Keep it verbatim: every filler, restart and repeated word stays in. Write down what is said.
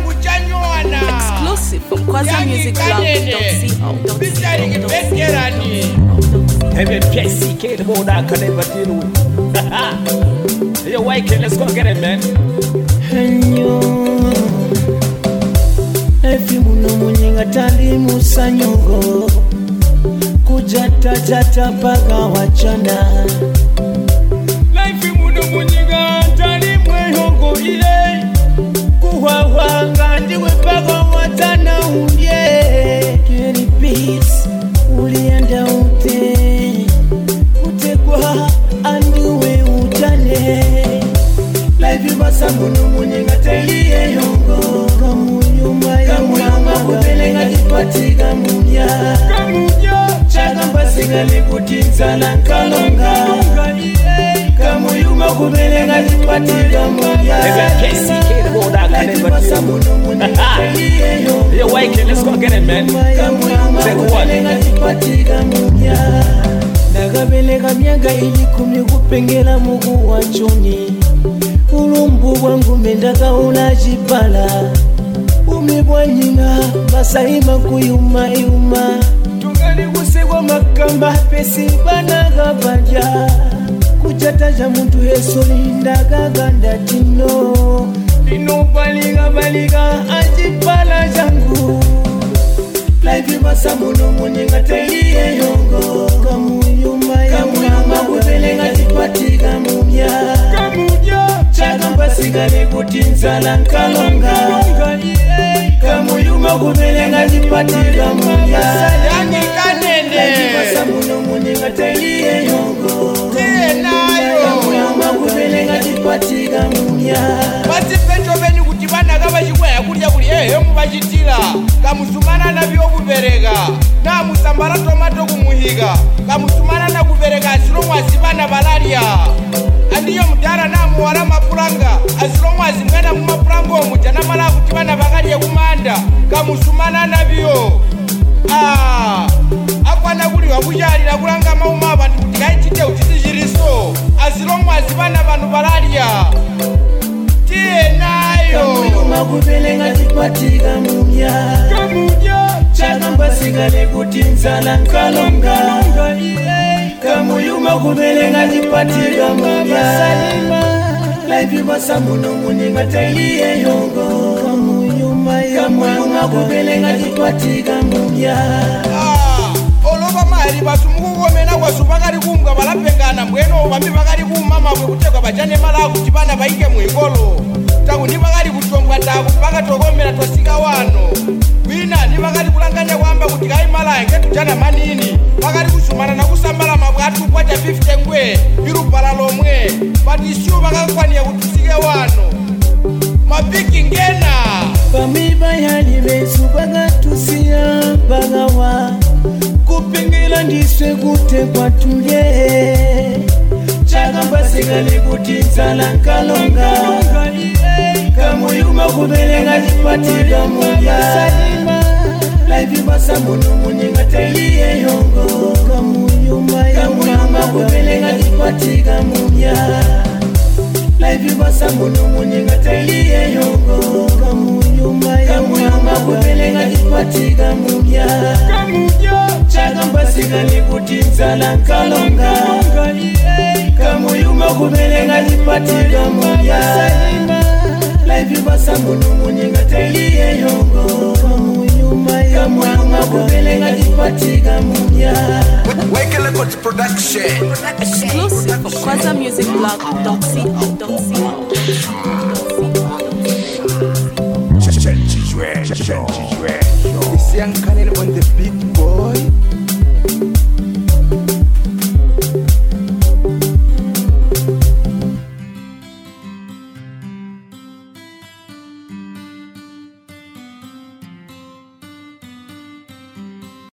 changu chanyoana. Exclusive from Kwaza Music Club dot co featuring Veterani. Heavy P S C K, the board I can never deal with. Yo, White, let's go get it, man. Henyo Efi muno munyinga tali musanyugo Kujata jata paga wachana Life muno munyinga tali mwehongo ile Kuhawanga ndiwe paga watana undye Keri peace ulienda ute Utekwa anduwe utane Life basa muno munyinga tali yongo Kamuyuma Kamuyuma kubelenga kipati kamunya Kamunya Chagamba sigali kutinza na kalonga Kamuyuma kubelenga kipati kamunya Heavy P S C K, the board I can never deal with. Yo, White, let's go get it, man. Take one. Kipati kamunya Nagabelega miaga ili kumi kupengela mugu wachoni Ulumbu wangu mendaka unajipala Umibwa nyinga masaima kuyuma yuma Tungali kusewa makamba pesi banaga banja Kujataja muntu hesoli ndaga ganda tino Dino baliga baliga ajipala jangu Life basa muno munyinga teliye yongo Kamuyuma Kamuyuma kubelenga jipati kamumya Kamunya Chagamba sigale kutinza na kalonga Kamuyuma kubelenga jipati kamumya Yani kanende Life basa muno munyinga teliye yongo Tienayo Kamuyuma kubelenga jipati kamumya Basi pecho beni kuti bana kabachikweya kulya kuli ehe mubachitira kamusumana na byokubereka namusambala tomato kumuhiga kamusumana na kubereka asiromwasi bana balaria andiyo mudara namuwala mapulanga asiromwasi mwena mumapulanga omuja namala kuti bana bakalye kumanda kamusumana nabyo ah akwana kuliwa kuchalira kulanga mauma abantu kuti kaichite utizijiriso asiromwasi bana banu balaria Kamuyuma kubelenga jipati kamumya Kamunya Chagamba sigale kutinza na kalonga Kamuyuma kubelenga jipati kamumya Life basa muno munyinga teliye yongo Kamuyuma Kamuyuma kubelenga jipati kamumya Oloba mali basumukukomena kwasu bakali kumga balapengana mbweno bambi bakali kumama bwe kutekwa bajane mala kuti bana baike mwikolo taku ndi bakali kutombwa taku bakatokomera tosika wano wina ndi bakali kulanganya kwamba kuti kai mala nge tujana manini bakali kusumana na kusambala mabwatu kwacha fifty ngwe birupala lomwe patisio bakakwaniya kutusike wano mapiki ngena Pamiba yali besu bagatusiya bagawa Kupengela ndiswe kute kwa tulye Chagamba sigale kutinza na kalonga Kamuyuma kubelenga jipati kamunya Life basa muno munyinga teliye yongo Kamuyuma Kamuyuma kubelenga jipati kamunya Life basa muno munyinga teliye yongo Kamuyuma Kamuyuma kubelenga jipati kamunya Kamunya Chagamba sigale kutinza na kalonga Kamuyuma kubelenga jipati kamunya Life basa muno munyinga teliye yongo Kamuyuma Kamuyuma kubelenga jipati kamunya Wake up production. Exclusive from Kwaza Music Blog dot co. This young Kanye on the beat, boy.